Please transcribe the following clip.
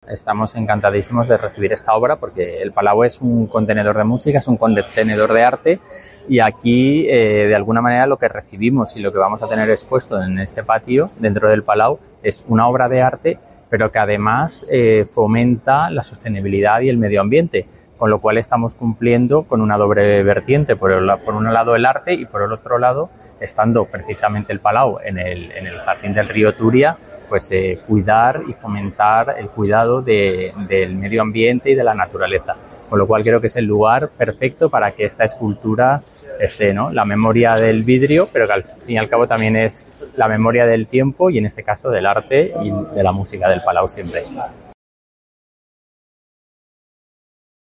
Estamos encantadísimos de recibir esta obra porque el Palau es un contenedor de música, es un contenedor de arte y aquí de alguna manera lo que recibimos y lo que vamos a tener expuesto en este patio dentro del Palau es una obra de arte, pero que además fomenta la sostenibilidad y el medio ambiente, con lo cual estamos cumpliendo con una doble vertiente, por un lado el arte y por el otro lado, estando precisamente el Palau en el jardín del río Turia, pues cuidar y fomentar el cuidado del medio ambiente y de la naturaleza. Con lo cual creo que es el lugar perfecto para que esta escultura esté, ¿no? La memoria del vidrio, pero que al fin y al cabo también es la memoria del tiempo y en este caso del arte y de la música del Palau siempre.